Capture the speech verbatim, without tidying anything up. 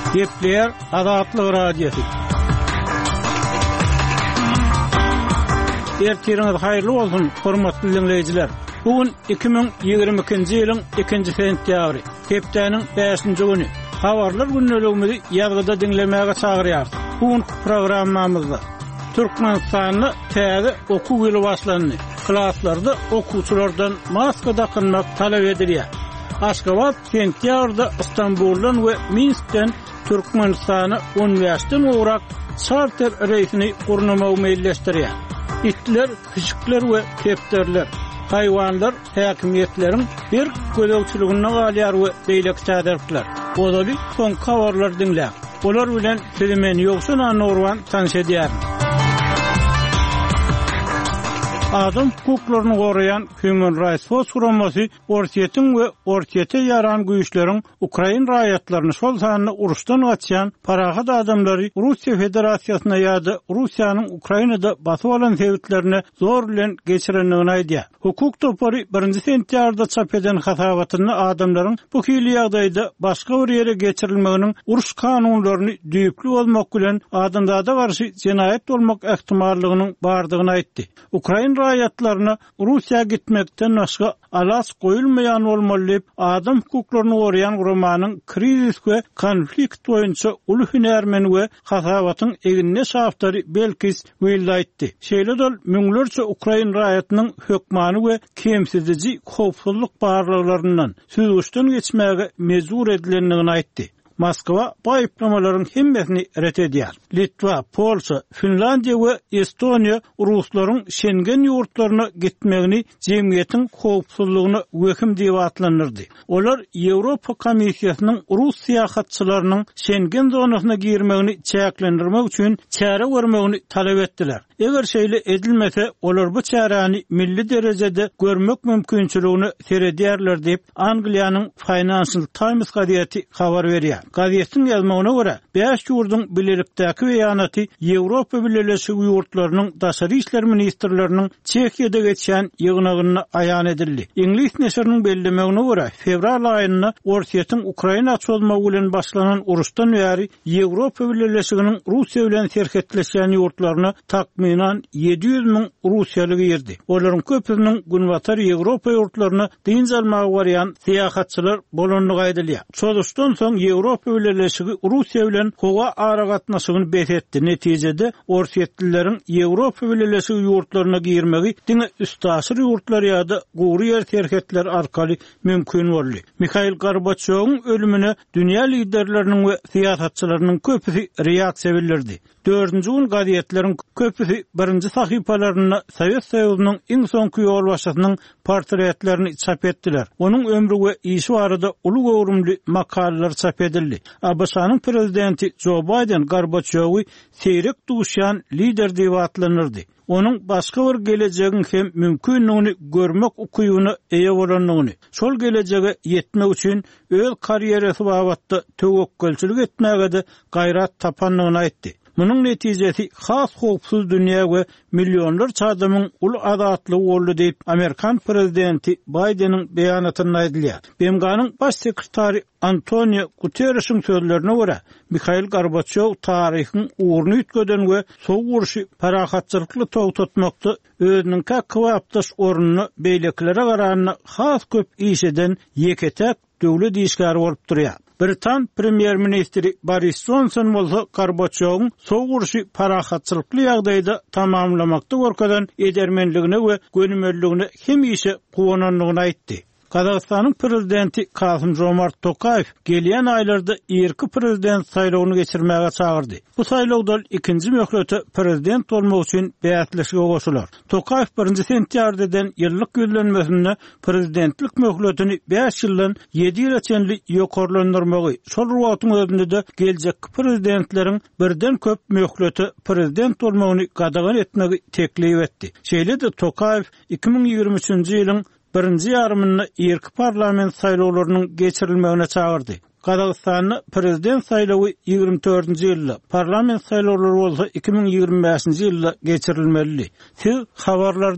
Gepler Azatlyk Radiosu. Ertiriniz hayırlı olsun, hormatly dinleyijiler. Bugün iki bin ýygrimi ikinji ýylyň ikinji sentýabry, hepdeniň beşinji güni. Habarlar günneligimizi ýazgyda dinlemäge çagyrýar. Bugün programmamyzda Türkmenistanyny täze okuw ýyly başlandy. Klaslarda okuwçylardan maska takynmak talap edilýär. Aşgabat sentýabrda Istanbuldan we Minskden Türkmenistana universiteten uğrak charter reýsini gurnumagy meýilleşdirýär. İtler, küçükler we kepterler, hayvanlar häkimiýetleriň bir gözegçiligine galýar we beýleki täderler. Odaly soň habarlar dinlä. Olar bilen Selimen ýoksun Anurwan tanış edýär. Adam hukuklaryny gorayan Human Rights Watch guramasy Ortiýetin we Ortiýete ýaran güýçleriň Ukraina raýatlaryny şol sanyny uruşdan gaçýan parahat adamlary Russiýa Federasiýasyna ýa-da Russiýanyň Ukrainada basyp alan sebitlerini zor bilen geçirenligini aýdýar. Hukuk topary birinji sentýarda çap eden hasabatyny adamlaryň bu hili ýagdaýda başga bir ýere geçirilmeginiň uruş kanunlaryny düýpli bolmak bilen adamlara garşy jenaýat bolmak ähtimallygynyň bardygyny aýtdy. Ukraina raýatlaryna Russiýa gitmekden başga alas goýulmaýan bolmaly adam hukuklaryny gorayan romanyň krizis we konflikt boýunça uly hünärmen we hasabatyň egine şaftary Belkis Will aýtdy. Şeýle-dol müňlerçe Ukraina raýatynyň hökmany we kemsiziji howpsuzlyk barlyklaryndan süýüşden geçmäge mezur edilenligini aýtdy. Moskwa bu aýplamalaryň hemmesini ret edýär. Litwa, Polşa, Finlandiýa we Estoniýa Ruslaryň Schengen ýurtlaryna gitmegini jemgyýetiň howpsuzlygyny wöküm diýip atlanyrdy. Olar Ýewropa Komissiýasynyň Rus syýahatçylarynyň Schengen zonasyna girmegini çäklendirmek üçin çäre görmegini talap etdiler. Eger şeýle edilmese, olar bu çäreni milli derejede görmek mümkinçiligini seredýärler diýip Angliýanyň Financial Times gaziýeti habar berýär. Gaziýetiň ýazmagyna görä, beş ýurdun bilelikdäki beýanaty Ýewropa Birleşigi ýurtlarynyň daşary işler ministrleriniň Çekiýada geçen ýygnagyny aýan edildi. Inglis neşriniň bellemegine görä, fevral aýynda Ortiýetiň Ukraina açylmagy bilen başlanan uruşdan bäri Ýewropa Birleşiginiň Russiýa bilen serhetleşen ýurtlaryna takminan ýedi ýüz miň russiýaly girdi. Olaryň köpüniň günbatar Ýewropa ýurtlaryna diň almagy barýan syýahatçylar bolanlygy aýdylýar. Çoluşdan soň Ýewropa Birleşigi Russiýa bilen howa ara gatnaşygyny betletdi. Netijede Ortiýetlileriň Ýewropa Birleşigi ýurtlaryna girmegi diňe üstaşyr ýurtlar ýa-da gowry ýer terhetler arkaly mümkin boldy. Mikhail Gorbaçowyň ölümine dünýä liderleriniň we syýasatçylarynyň köpüsi reaksiýa bildirdi. Dördüncü gün gaziýetleriň köpüsi birinji sahypalaryna Sowet Soýuzynyň iň soňky ýolbaşçysynyň portretlerini çap etdiler. Onuň ömrü we işi barada uly gowrumly makalalar çap edildi. A B S-nyň prezidenti Joe Biden Gorbaçowy seýrek duşan lider diýip atlanyrdy. Onuň başga bir gelecegiň hem mümkinligini görmek ukuýuny eýe bolanlygyny, şol gelejege ýetmek üçin öz karýerasy babatda töwekkülçilik etmäge de gaýrat tapanlygyny aýtdy. Munun netijesi has howpsuz dünýä we millionlarça adamyň ul azatlygy boldy diýip Amerikan prezidenti Bidenin beýanatyna aýdylýar. B M G'nyň baş sekretary Antonio Guterres'in sözlerine görä, Mikhail Gorbaçow taryhyň uğrunu ýitgeden we soňky uruşy parahatçylykly togtatmakda özüniň käkewapdaş orunyny beýleklere garanyny has köp iş eden ýeketek döwlet işgäri bolup durýar. Britan Premier Ministri Boris Johnson bolsa Gorbaçowyň soňky uruşy parahatçylykly ýagdaýda tamamlamakda gorkadan edermenligine we gönümelligine hem işe guwananlygyny aýtdy. Kazakstanyň prezidenti Kasym-Jomart Tokayew gelýän aýlarda erki prezident saýlawyny geçirmäge çagyrdy. Bu saýlawda ikinji möhlete prezident bolmak üçin bäýatleşige goşular. Tokayew birinji sentýardan ýyllyk gözlenmesinde prezidentlik möhletini beş ýyldan ýedi ýyla çenli ýokarlandyrmagy, şol wagtyň özünde de geljek prezidentleriň birden köp möhlete prezident bolmagyny gadagan etmegi teklip etdi. Şeýle-de Tokayew iki bin ýygrimi üçinji ýylyň birinji ýarymyny erki parlament saýlawlarynyň geçirilmegine çagyrdy. Kazakstanyň prezident saýlawy ýygrimi dördünji ýylda, parlament saýlawlary bolsa iki bin ýygrimi beşinji ýylda geçirilmeli. Siz habarlar